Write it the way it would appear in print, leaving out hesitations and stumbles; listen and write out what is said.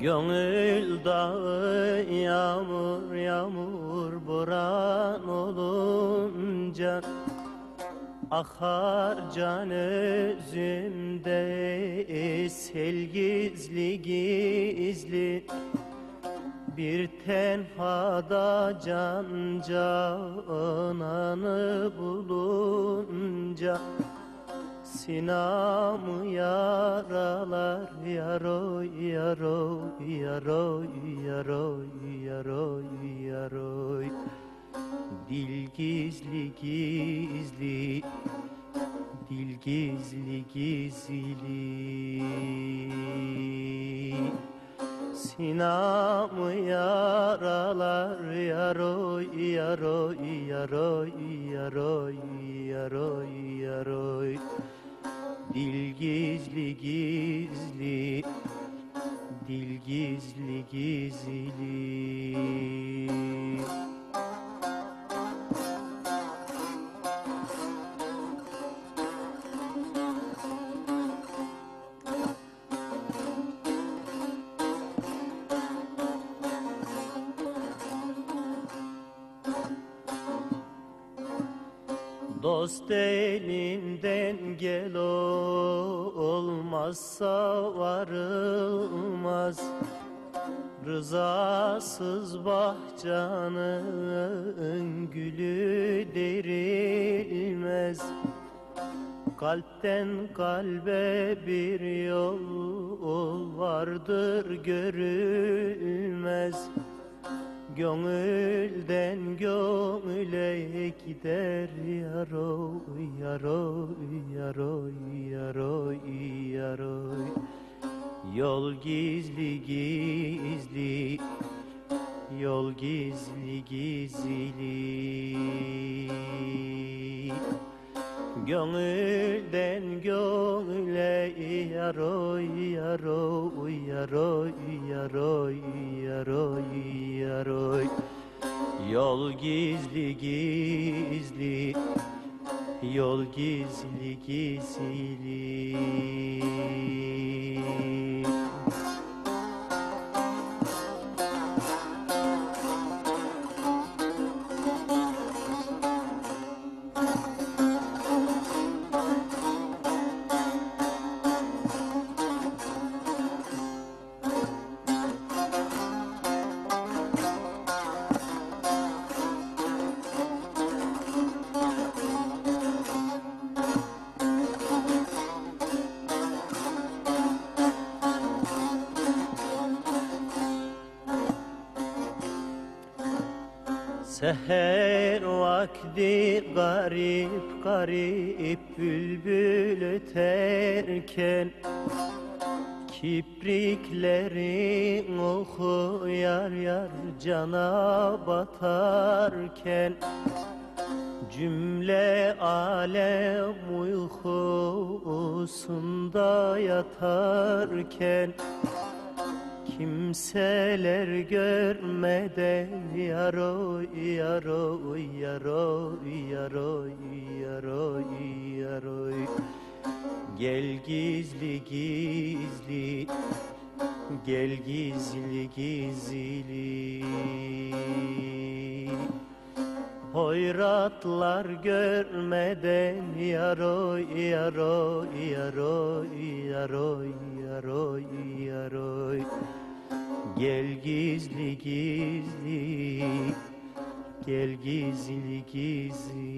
Gönül dağı yağmur yağmur boran olunca akar can özümde sel gizli gizli. Bir tenhada can cananı bulunca sinamı yaralar yaroy yaroy yaroy yaroy yaroy yaroy. Dil gizli gizli, dil gizli gizli. Sinamı yaralar yaroy yaroy yaroy yaroy yaroy yaroy. Dil gizli gizli, dil gizli gizli. Dost elinden gel olmazsa varılmaz. Rızasız bahçanın gülü derilmez. Kalpten kalbe bir yol vardır görülmez. Gönülden gönüle gider yaroy yaroy yaroy yaroy yaroy. Yol gizli gizli, yol gizli gizli. Gönülden gönüle yaroy yaroy yaroy yaroy yaroy yaroy. Yol gizli gizli, yol gizli gizli. Seher vakti garip garip bülbül öterken, kipriklerin oku yar yar cana batarken, cümle alem uykusunda yatarken, kimseler görmeden yaroy yaroy yaroy yaroy yaroy yaroy. Gel gizli gizli, gel gizli gizli. Hoyratlar görmeden yaroy yaroy yaroy yaroy yaroy yaroy. Gel gizli gizli, gel gizli gizli.